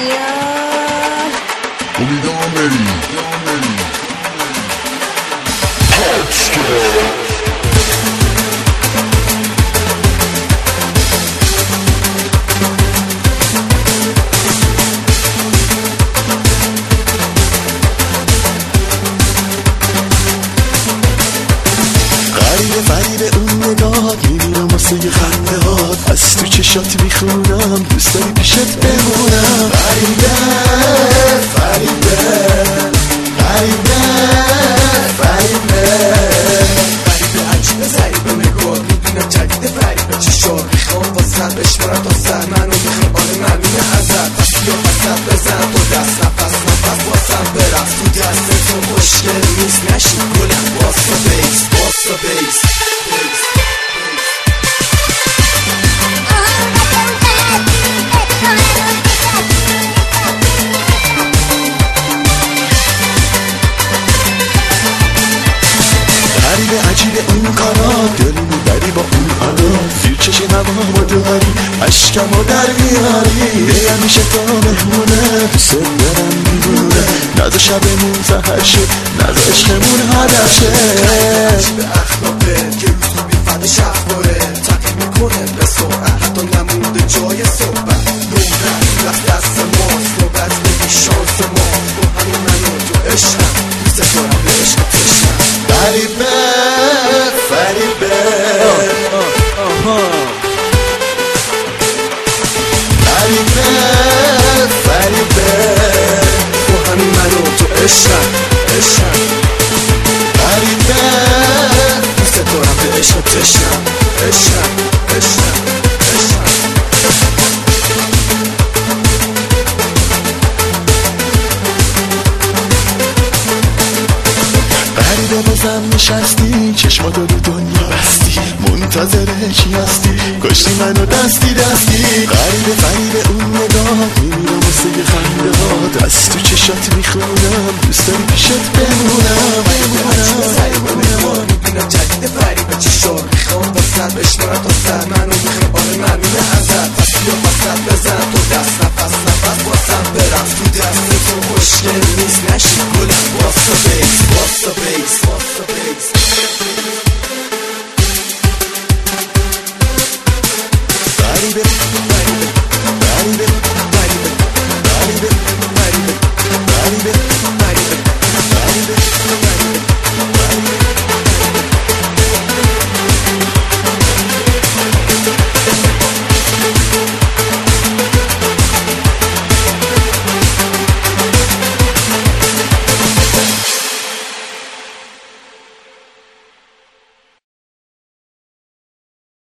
دنیا امیدوارم بری غریبه اون نگاهات میمیرم واسه یه خنده هات از تو چشات میخونم دوست داری پیشت بمونم غریبه عجیبه ضریبه نگاه میبینم جدیده فریبه چشار میخوام واسه بشمارم تا سر منو میخوام آره ممنون ازت پس یا وسط بزن تو دست نفس واسم برفت تو دست تو مشکل نیست نشید گلم باسا بیس غریبه عجیبه اون کارا دلی میبری با اون حالا زیر چشی هوا داری عشقمو در میاری همیشه تا مهمونه دوست دارم میبونه نزا شبمون زهر شد نزا عشقمون هدف شه عجیبه اخلاقه که روز بیفته شخباره تقییم میکنه به سرعت حتی نمونده جای صحبت نمونه رفت دست ماست نوبت بگی شانس ما با همین منو تو عشقم دوست دارم به عشق تشنم فریبه با همین منو تو عشقم غریبه دوست دارم به عشق تشنم غریبه بازم نشستی چشماتو رو دنیا بستی منتظر چی هستی کشتی منو دستی غریبه اون نگاه میمیرم واسه یه خنده هات از تو چشات میخونم دوست داری پیشت بمونم میبینم جدیده فریبه چشار میخوام واسه بشمارم تا سر منو میخوام آره ممنون ازت پس یا وسط بزن تو دست نفس واسم برفت تو دست تو مشکل نیست نشید گلم باسا